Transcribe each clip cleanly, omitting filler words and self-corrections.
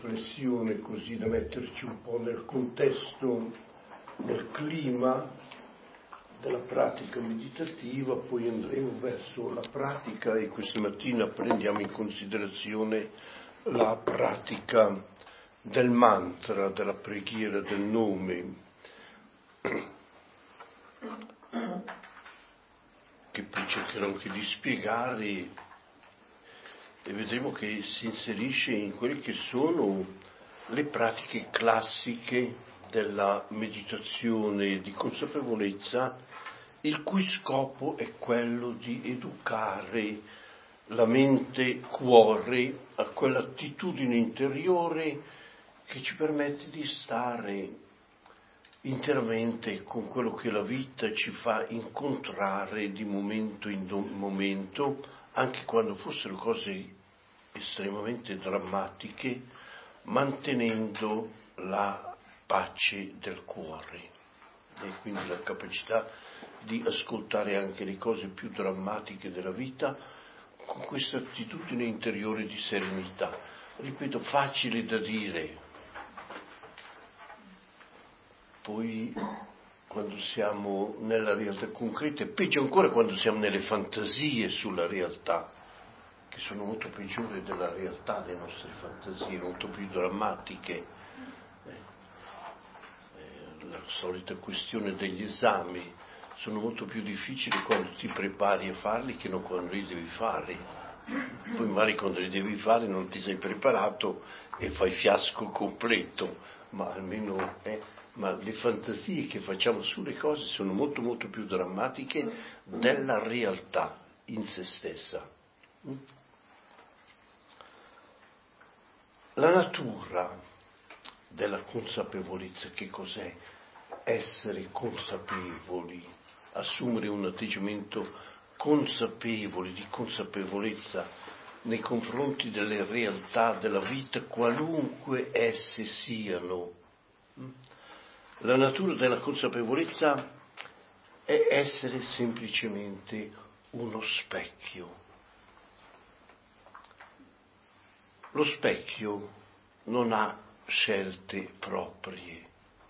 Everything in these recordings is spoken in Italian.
Riflessione così da metterci un po' nel contesto, nel clima della pratica meditativa, poi andremo verso la pratica e questa mattina prendiamo in considerazione la pratica del mantra, della preghiera del nome, che poi cercherò anche di spiegare. E vedremo che si inserisce in quelle che sono le pratiche classiche della meditazione di consapevolezza, il cui scopo è quello di educare la mente cuore a quell'attitudine interiore che ci permette di stare interamente con quello che la vita ci fa incontrare di momento in momento, anche quando fossero cose estremamente drammatiche, mantenendo la pace del cuore e quindi la capacità di ascoltare anche le cose più drammatiche della vita con questa attitudine interiore di serenità. Ripeto, facile da dire, poi quando siamo nella realtà concreta, e peggio ancora quando siamo nelle fantasie sulla realtà, che sono molto peggiori della realtà, le nostre fantasie, molto più drammatiche. La solita questione degli esami, sono molto più difficili quando ti prepari a farli che non quando li devi fare. Poi magari quando li devi fare non ti sei preparato e fai fiasco completo, ma almeno ma le fantasie che facciamo sulle cose sono molto molto più drammatiche della realtà in se stessa. La natura della consapevolezza, che cos'è? Essere consapevoli, assumere un atteggiamento consapevole, di consapevolezza nei confronti delle realtà della vita, qualunque esse siano. La natura della consapevolezza è essere semplicemente uno specchio. Lo specchio non ha scelte proprie.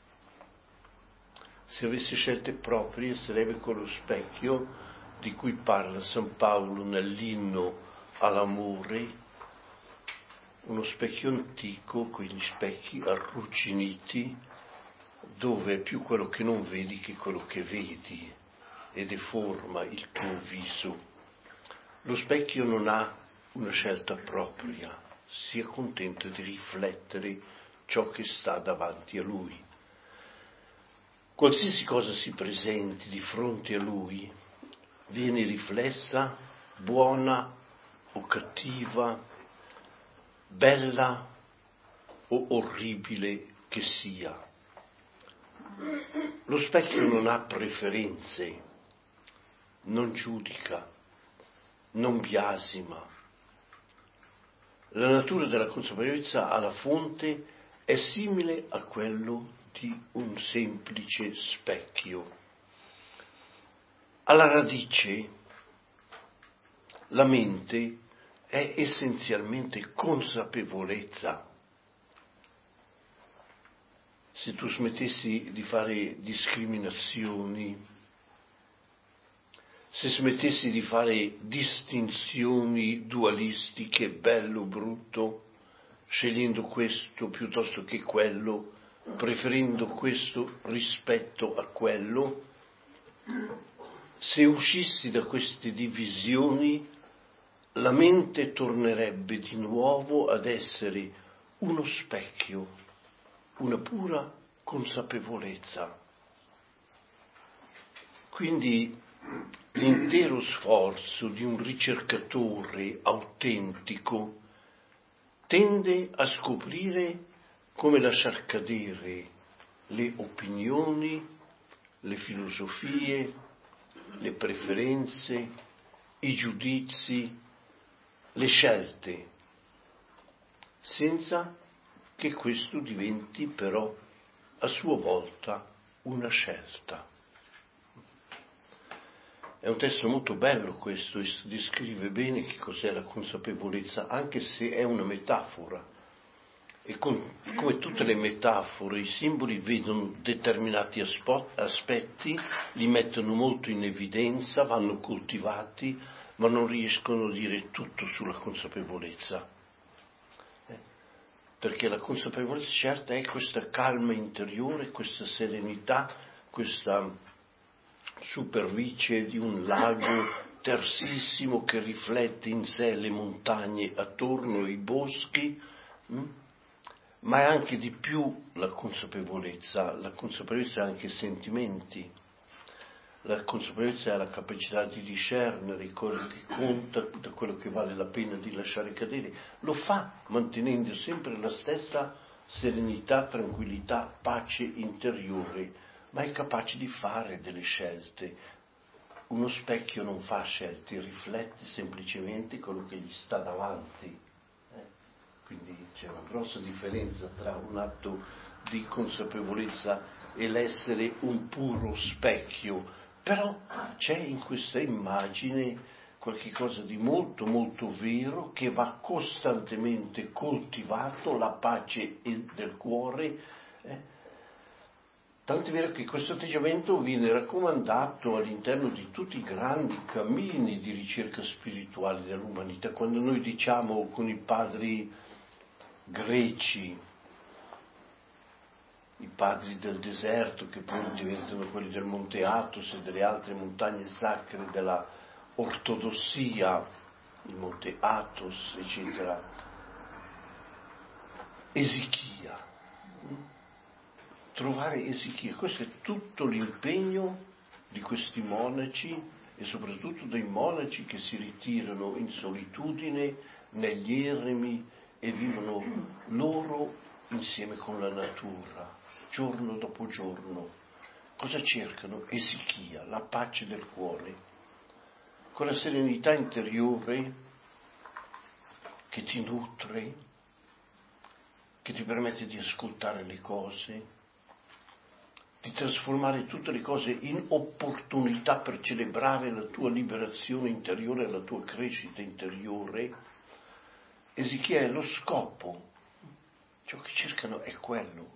Se avesse scelte proprie sarebbe quello specchio di cui parla San Paolo nell'inno all'amore, uno specchio antico, quegli specchi arrugginiti, dove è più quello che non vedi che quello che vedi e deforma il tuo viso. Lo specchio non ha una scelta propria, si accontenta di riflettere ciò che sta davanti a lui. Qualsiasi cosa si presenti di fronte a lui viene riflessa, buona o cattiva, bella o orribile che sia. Lo specchio non ha preferenze, non giudica, non biasima. La natura della consapevolezza alla fonte è simile a quello di un semplice specchio. Alla radice, la mente è essenzialmente consapevolezza. Se tu smettessi di fare discriminazioni, se smettessi di fare distinzioni dualistiche, bello, brutto, scegliendo questo piuttosto che quello, preferendo questo rispetto a quello, se uscissi da queste divisioni, la mente tornerebbe di nuovo ad essere uno specchio, una pura consapevolezza. Quindi l'intero sforzo di un ricercatore autentico tende a scoprire come lasciar cadere le opinioni, le filosofie, le preferenze, i giudizi, le scelte, senza che questo diventi però a sua volta una scelta. È un testo molto bello questo, e descrive bene che cos'è la consapevolezza, anche se è una metafora. E come tutte le metafore, i simboli vedono determinati aspetti, li mettono molto in evidenza, vanno coltivati, ma non riescono a dire tutto sulla consapevolezza. Perché la consapevolezza certa è questa calma interiore, questa serenità, questa superficie di un lago tersissimo che riflette in sé le montagne attorno, i boschi, ma è anche di più la consapevolezza è anche sentimenti, la consapevolezza è la capacità di discernere quello che conta da quello che vale la pena di lasciare cadere, lo fa mantenendo sempre la stessa serenità, tranquillità, pace interiore, ma è capace di fare delle scelte. Uno specchio non fa scelte, riflette semplicemente quello che gli sta davanti. Quindi c'è una grossa differenza tra un atto di consapevolezza e l'essere un puro specchio, però c'è in questa immagine qualche cosa di molto molto vero che va costantemente coltivato, la pace del cuore. Tant'è vero che questo atteggiamento viene raccomandato all'interno di tutti i grandi cammini di ricerca spirituale dell'umanità. Quando noi diciamo con i padri greci, i padri del deserto che poi diventano quelli del Monte Athos e delle altre montagne sacre della ortodossia, il Monte Athos, eccetera, Esichia, trovare Esichia, questo è tutto l'impegno di questi monaci e soprattutto dei monaci che si ritirano in solitudine negli eremi e vivono loro insieme con la natura, giorno dopo giorno. Cosa cercano? Esichia, la pace del cuore, quella serenità interiore che ti nutre, che ti permette di ascoltare le cose, di trasformare tutte le cose in opportunità per celebrare la tua liberazione interiore, la tua crescita interiore. Esichia è lo scopo, ciò che cercano è quello.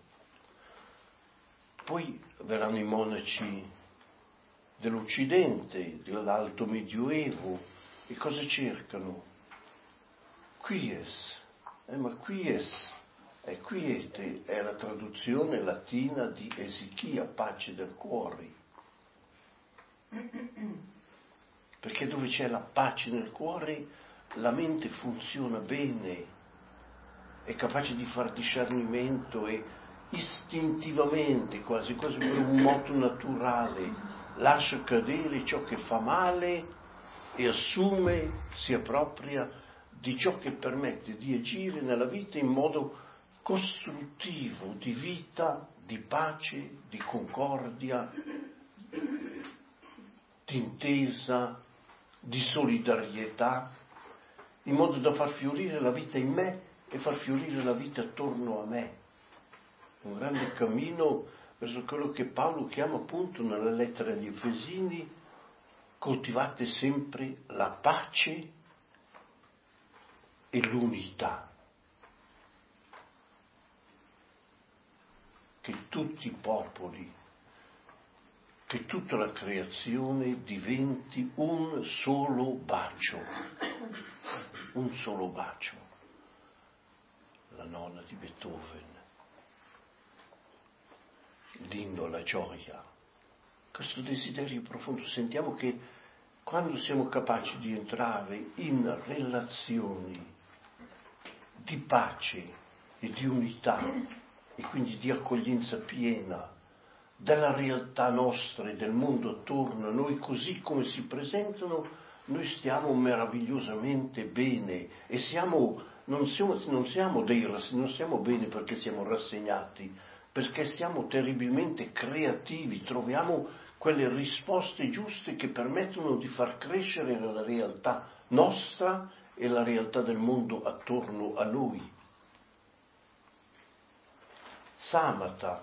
Poi verranno i monaci dell'Occidente, dell'Alto Medioevo, e cosa cercano? Quies, ma quies, quiete è la traduzione latina di Esichia, pace del cuore. Perché dove c'è la pace nel cuore, la mente funziona bene, è capace di far discernimento e istintivamente, quasi per un moto naturale, lascia cadere ciò che fa male e assume, si appropria di ciò che permette di agire nella vita in modo costruttivo, di vita, di pace, di concordia, di intesa, di solidarietà, in modo da far fiorire la vita in me e far fiorire la vita attorno a me. Un grande cammino verso quello che Paolo chiama appunto nella lettera agli Efesini: coltivate sempre la pace e l'unità. Che tutti i popoli, che tutta la creazione diventi un solo bacio. Un solo bacio. La nona di Beethoven. L'inno alla gioia. Questo desiderio profondo. Sentiamo che quando siamo capaci di entrare in relazioni di pace e di unità e quindi di accoglienza piena della realtà nostra e del mondo attorno a noi, così come si presentano, noi stiamo meravigliosamente bene e non siamo bene perché siamo rassegnati, perché siamo terribilmente creativi, troviamo quelle risposte giuste che permettono di far crescere la realtà nostra e la realtà del mondo attorno a noi. Samatha,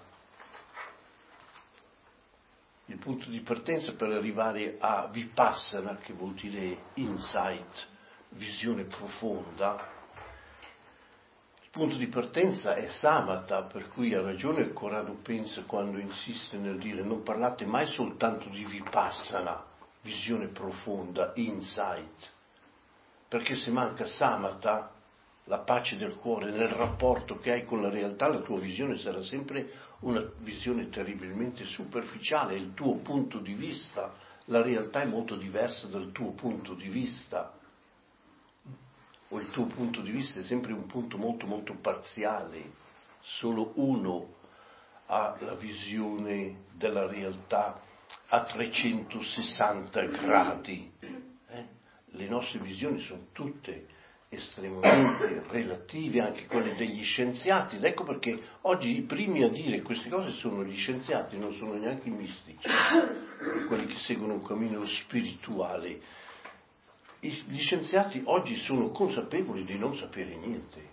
il punto di partenza per arrivare a Vipassana, che vuol dire insight, visione profonda. Il punto di partenza è samatha, per cui ha ragione Corrado pensa quando insiste nel dire non parlate mai soltanto di vipassana, visione profonda, insight, perché se manca samatha, la pace del cuore, nel rapporto che hai con la realtà, la tua visione sarà sempre una visione terribilmente superficiale, il tuo punto di vista, la realtà è molto diversa dal tuo punto di vista, o il tuo punto di vista è sempre un punto molto molto parziale, solo uno ha la visione della realtà a 360 gradi. Le nostre visioni sono tutte estremamente relative, anche quelle degli scienziati, ed ecco perché oggi i primi a dire queste cose sono gli scienziati, non sono neanche i mistici, quelli che seguono un cammino spirituale. Gli scienziati oggi sono consapevoli di non sapere niente,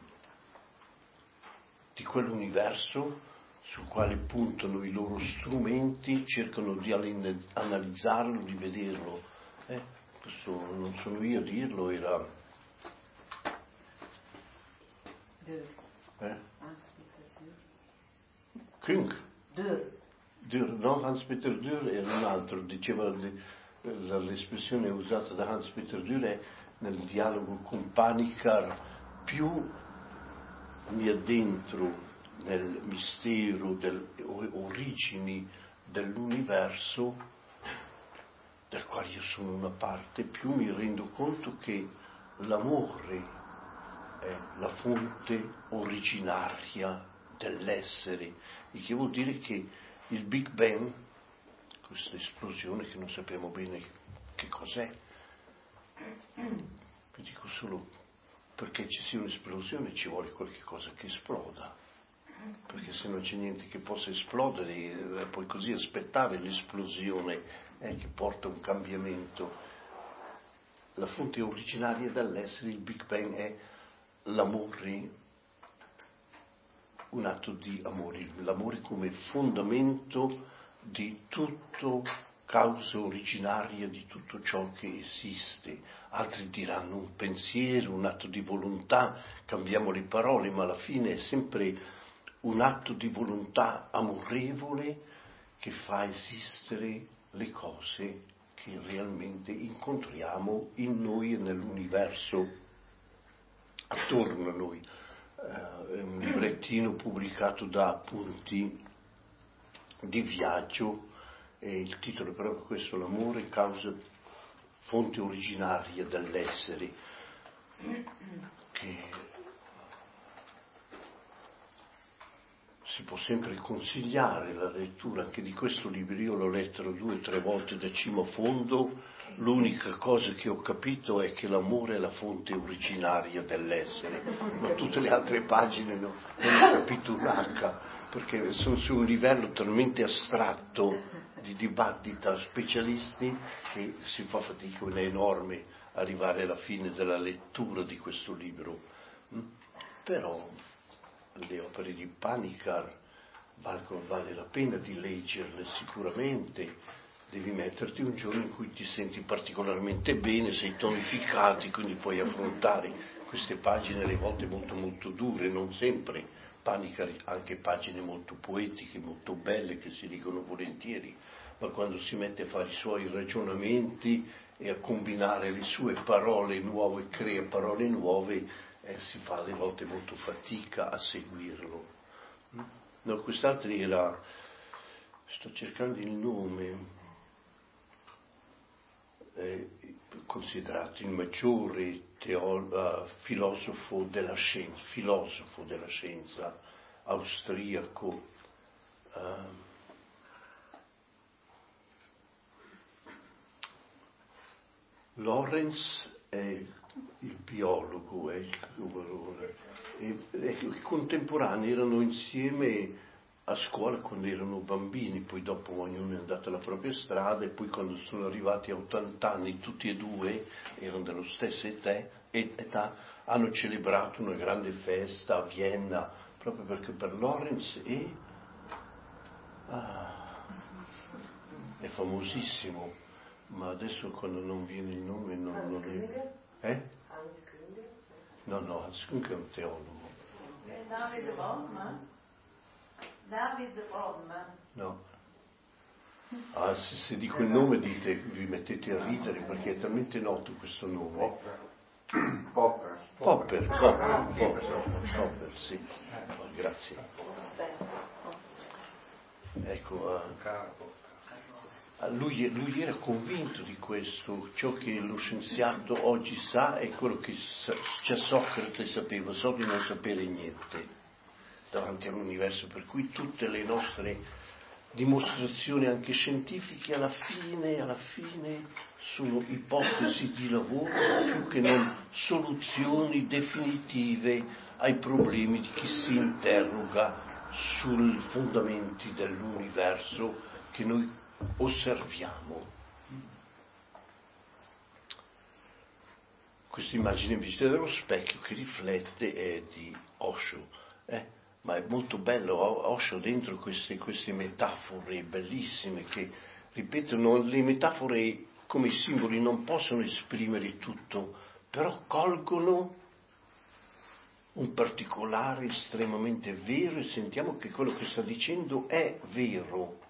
di quell'universo sul quale puntano i loro strumenti, cercano di analizzarlo, di vederlo. Questo non sono io a dirlo, era... Kunk. No, Hans Peter Dürr era un altro, diceva l'espressione usata da Hans Peter Dürr è nel dialogo con Panikkar: più mi addentro nel mistero delle origini dell'universo del quale io sono una parte, più mi rendo conto che l'amore è la fonte originaria dell'essere, il che vuol dire che il Big Bang, questa esplosione che non sappiamo bene che cos'è, vi dico solo perché ci sia un'esplosione ci vuole qualche cosa che esploda, perché se non c'è niente che possa esplodere puoi così aspettare l'esplosione che porta un cambiamento. La fonte originaria dell'essere, il Big Bang, è l'amore, un atto di amore, l'amore come fondamento di tutto, causa originaria di tutto ciò che esiste. Altri diranno un pensiero, un atto di volontà, cambiamo le parole, ma alla fine è sempre un atto di volontà amorevole che fa esistere le cose che realmente incontriamo in noi e nell'universo attorno a noi. È un librettino pubblicato da Appunti di Viaggio, e il titolo è proprio questo: l'amore causa, fonte originaria dell'essere, che si può sempre consigliare la lettura anche di questo libro. Io l'ho letto 2 o 3 volte da cima a fondo. L'unica cosa che ho capito è che l'amore è la fonte originaria dell'essere, ma tutte le altre pagine non ho capito un H, perché sono su un livello talmente astratto di dibattito a specialisti che si fa fatica enorme arrivare alla fine della lettura di questo libro. Però le opere di Panikkar vale la pena di leggerle sicuramente. Devi metterti un giorno in cui ti senti particolarmente bene, sei tonificati, quindi puoi affrontare queste pagine alle volte molto molto dure, non sempre. Panikkar ha anche pagine molto poetiche, molto belle, che si leggono volentieri, ma quando si mette a fare i suoi ragionamenti e a combinare le sue parole nuove, crea parole nuove, si fa alle volte molto fatica a seguirlo. No, quest'altro era, sto cercando il nome, considerato il maggiore filosofo della scienza austriaco, Lorenz è il biologo, i contemporanei erano insieme a scuola quando erano bambini, poi dopo ognuno è andato alla propria strada, e poi quando sono arrivati a 80 anni tutti e due, erano dello stesso età, hanno celebrato una grande festa a Vienna, proprio perché per Lorenz è famosissimo, ma adesso quando non viene il nome non è... No, Hans Küng è un teologo. David Bordman? David Bordman? No. Se dico il nome vi mettete a ridere perché è talmente noto questo nome. Popper, sì. Grazie. Ecco, lui era convinto di questo. Ciò che lo scienziato oggi sa è quello che già Socrate sapeva, so di non sapere niente davanti all'universo, per cui tutte le nostre dimostrazioni anche scientifiche alla fine sono ipotesi di lavoro più che non soluzioni definitive ai problemi di chi si interroga sui fondamenti dell'universo che noi osserviamo. Questa immagine invece dello specchio che riflette è di Osho, ma è molto bello, Osho dentro queste metafore bellissime che, ripeto, le metafore come i simboli non possono esprimere tutto, però colgono un particolare estremamente vero e sentiamo che quello che sta dicendo è vero.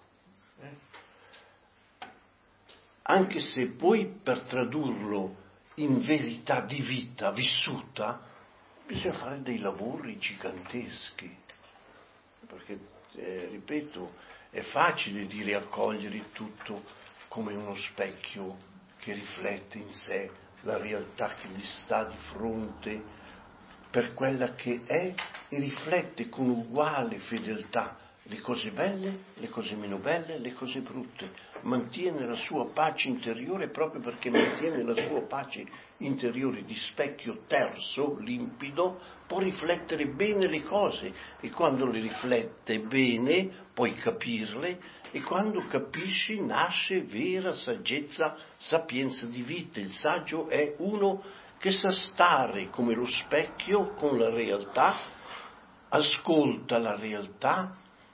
Anche se poi per tradurlo in verità di vita vissuta bisogna fare dei lavori giganteschi, perché, ripeto, è facile dire accogliere tutto come uno specchio che riflette in sé la realtà che gli sta di fronte per quella che è e riflette con uguale fedeltà le cose belle, le cose meno belle, le cose brutte, mantiene la sua pace interiore proprio perché mantiene la sua pace interiore di specchio terzo, limpido, può riflettere bene le cose e quando le riflette bene puoi capirle e quando capisci nasce vera saggezza, sapienza di vita. Il saggio è uno che sa stare come lo specchio con la realtà, ascolta la realtà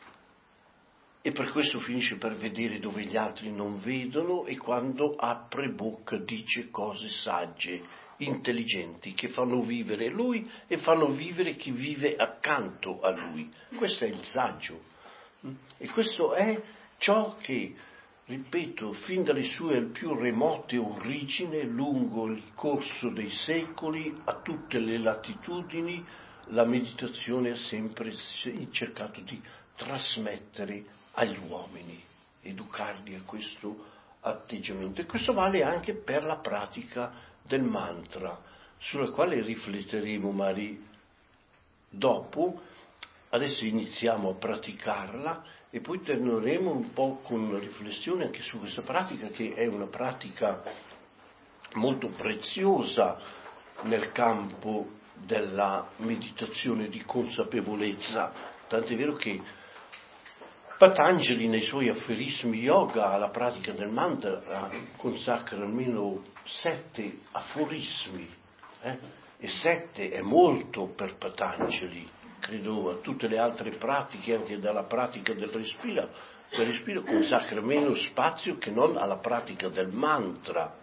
e per questo finisce per vedere dove gli altri non vedono e quando apre bocca dice cose sagge, intelligenti, che fanno vivere lui e fanno vivere chi vive accanto a lui. Questo è il saggio. E questo è ciò che, ripeto, fin dalle sue più remote origini, lungo il corso dei secoli, a tutte le latitudini, la meditazione ha sempre cercato di trasmettere agli uomini, educarli a questo atteggiamento. E questo vale anche per la pratica del mantra, sulla quale rifletteremo magari dopo. Adesso iniziamo a praticarla e poi torneremo un po' con una riflessione anche su questa pratica, che è una pratica molto preziosa nel campo della meditazione di consapevolezza, tant'è vero che Patanjali nei suoi aforismi yoga alla pratica del mantra consacra almeno 7 aforismi, e 7 è molto per Patanjali, credo a tutte le altre pratiche, anche dalla pratica del respiro consacra meno spazio che non alla pratica del mantra,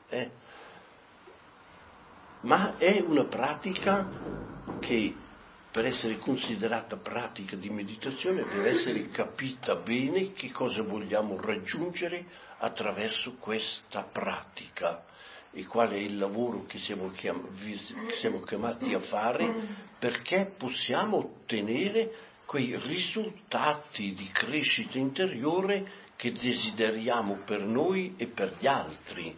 ma è una pratica che per essere considerata pratica di meditazione deve essere capita bene che cosa vogliamo raggiungere attraverso questa pratica e qual è il lavoro che siamo chiamati a fare perché possiamo ottenere quei risultati di crescita interiore che desideriamo per noi e per gli altri.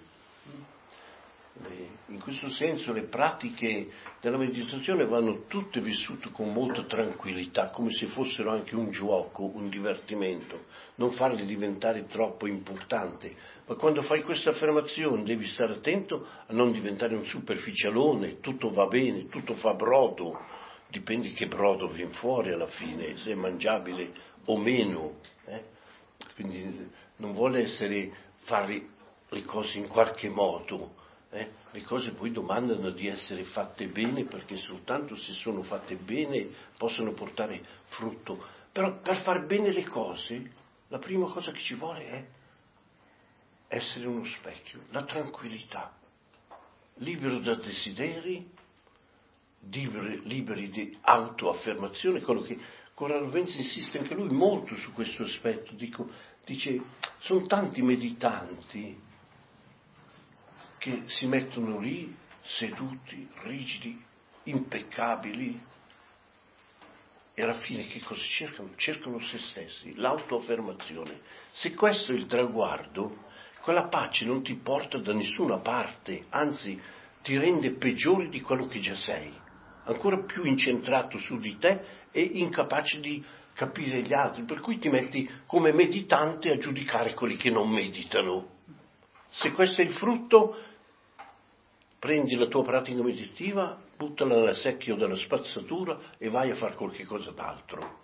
In questo senso le pratiche della meditazione vanno tutte vissute con molta tranquillità, come se fossero anche un gioco, un divertimento, non farle diventare troppo importanti. Ma quando fai questa affermazione devi stare attento a non diventare un superficialone, tutto va bene, tutto fa brodo, dipende che brodo viene fuori alla fine, se è mangiabile o meno. Quindi non vuole fare le cose in qualche modo. Le cose poi domandano di essere fatte bene perché soltanto se sono fatte bene possono portare frutto. Però per far bene le cose la prima cosa che ci vuole è essere uno specchio, la tranquillità, libero da desideri, liberi di autoaffermazione, quello che Corrado Venzi insiste anche lui molto su questo aspetto, dice, sono tanti meditanti che si mettono lì seduti, rigidi, impeccabili, e alla fine che cosa cercano? Cercano se stessi, l'autoaffermazione. Se questo è il traguardo, quella pace non ti porta da nessuna parte, anzi ti rende peggiore di quello che già sei, ancora più incentrato su di te e incapace di capire gli altri, per cui ti metti come meditante a giudicare quelli che non meditano. Se questo è il frutto, prendi la tua pratica meditativa, buttala nel secchio della spazzatura e vai a fare qualche cosa d'altro.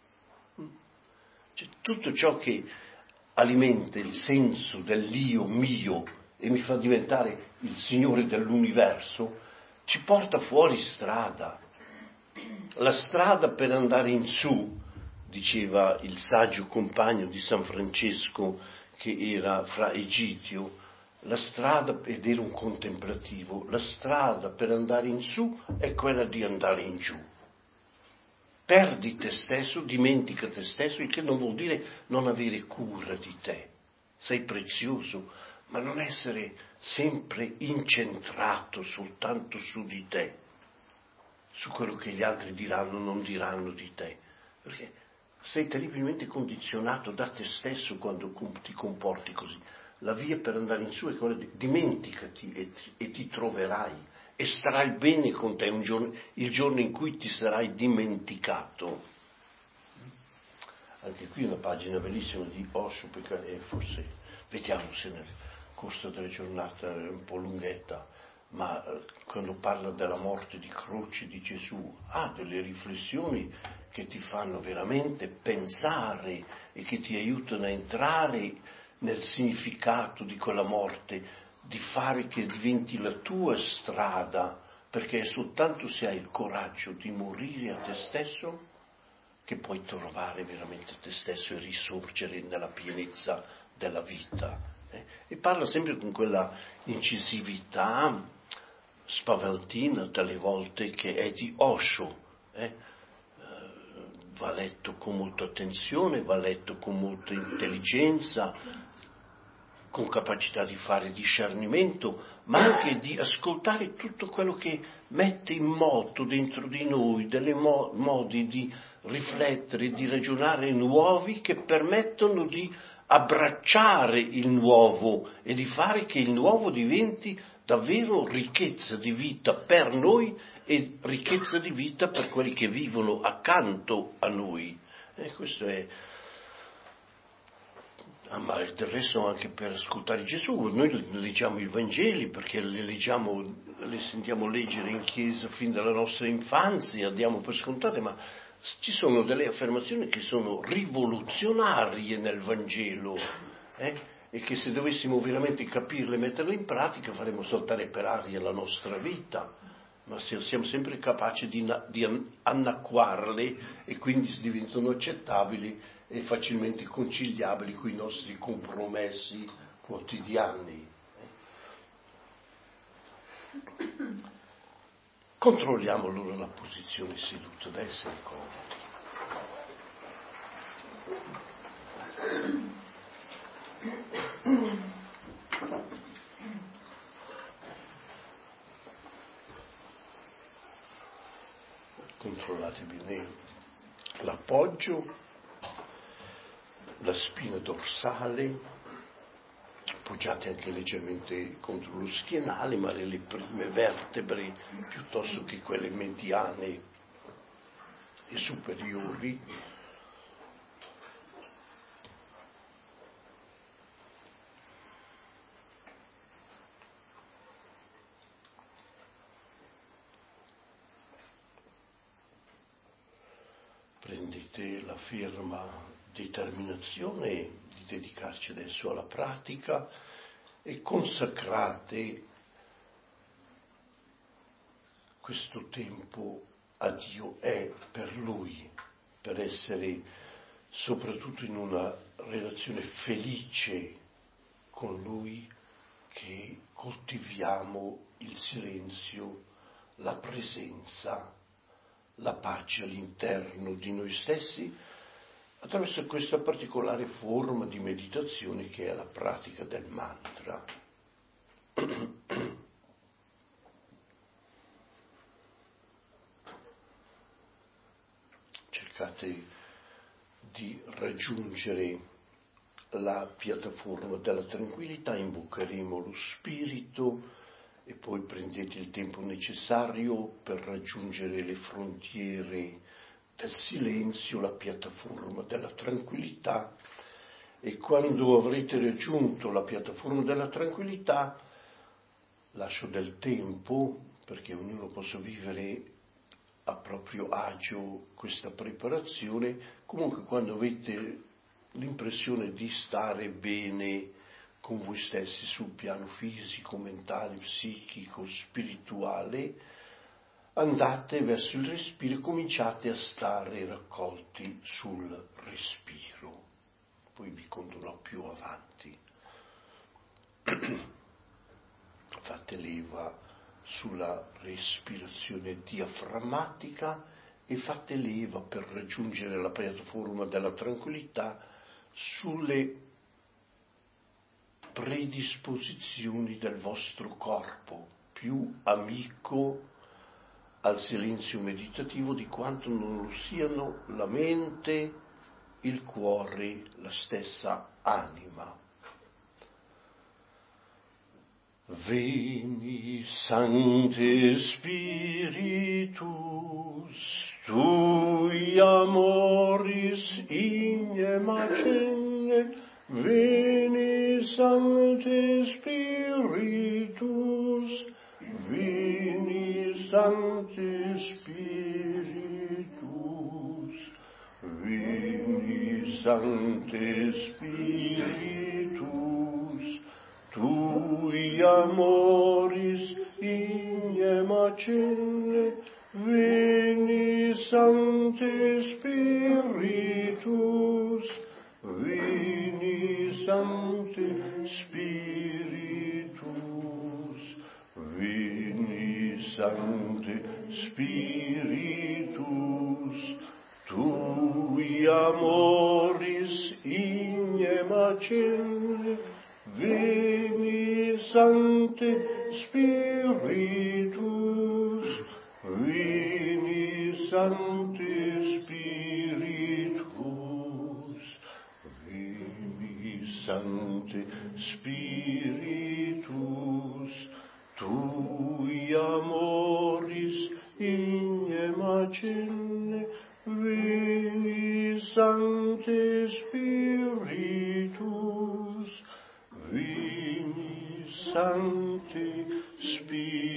Cioè, tutto ciò che alimenta il senso dell'io mio e mi fa diventare il Signore dell'universo, ci porta fuori strada. La strada per andare in su, diceva il saggio compagno di San Francesco che era fra Egitio, la strada, ed era un contemplativo, la strada per andare in su è quella di andare in giù. Perdi te stesso, dimentica te stesso, il che non vuol dire non avere cura di te. Sei prezioso, ma non essere sempre incentrato soltanto su di te, su quello che gli altri diranno o non diranno di te, perché sei terribilmente condizionato da te stesso quando ti comporti così. La via per andare in su è quella di dimenticati e ti troverai e starai bene con te il giorno in cui ti sarai dimenticato. Anche qui una pagina bellissima di Osho, perché forse vediamo se nel corso della giornata è un po' lunghetta, ma quando parla della morte di croce di Gesù ha delle riflessioni che ti fanno veramente pensare e che ti aiutano a entrare nel significato di quella morte, di fare che diventi la tua strada, perché è soltanto se hai il coraggio di morire a te stesso che puoi trovare veramente te stesso e risorgere nella pienezza della vita. E parla sempre con quella incisività spavaltina dalle volte che è di Osho. Va letto con molta attenzione, va letto con molta intelligenza, con capacità di fare discernimento, ma anche di ascoltare tutto quello che mette in moto dentro di noi delle modi di riflettere, di ragionare nuovi che permettono di abbracciare il nuovo e di fare che il nuovo diventi davvero ricchezza di vita per noi e ricchezza di vita per quelli che vivono accanto a noi. E questo è... ma del resto anche per ascoltare Gesù, noi leggiamo i Vangeli perché le sentiamo leggere in chiesa fin dalla nostra infanzia, diamo per scontate, ma ci sono delle affermazioni che sono rivoluzionarie nel Vangelo, e che se dovessimo veramente capirle e metterle in pratica faremmo saltare per aria la nostra vita, ma se siamo sempre capaci di annacquarle e quindi diventano accettabili e facilmente conciliabili con i nostri compromessi quotidiani. Controlliamo allora la posizione seduta, da essere comodi. Controllate bene l'appoggio, la spina dorsale, appoggiate anche leggermente contro lo schienale, ma le prime vertebre piuttosto che quelle mediane e superiori. Prendete la ferma determinazione di dedicarci adesso alla pratica e consacrate questo tempo a Dio, è per Lui, per essere soprattutto in una relazione felice con Lui, che coltiviamo il silenzio, la presenza, la pace all'interno di noi stessi attraverso questa particolare forma di meditazione che è la pratica del mantra. Cercate di raggiungere la piattaforma della tranquillità, invocheremo lo spirito e poi prendete il tempo necessario per raggiungere le frontiere del silenzio, la piattaforma della tranquillità, e quando avrete raggiunto la piattaforma della tranquillità lascio del tempo perché ognuno possa vivere a proprio agio questa preparazione. Comunque quando avete l'impressione di stare bene con voi stessi sul piano fisico, mentale, psichico, spirituale, andate verso il respiro e cominciate a stare raccolti sul respiro. Poi vi condurrò più avanti. Fate leva sulla respirazione diaframmatica e fate leva per raggiungere la piattaforma della tranquillità sulle predisposizioni del vostro corpo, più amico al silenzio meditativo di quanto non lo siano la mente, il cuore, la stessa anima. Veni Sancte Spiritus, tui amoris ignem accende, veni Sancte Spiritus, veni Sancte Spiritus, veni Sancte Spiritus, tui amoris ignem accende, veni Sancte Spiritus, veni Sancte Spiritus, veni Sancte Spiritus, tui amoris ignem accende, veni Sancte Spiritus, veni Sancte Spiritus, veni Sancte Spiritus, tui amoris ignem accende, veni Sancte Spiritus, veni Sancte Spiritus.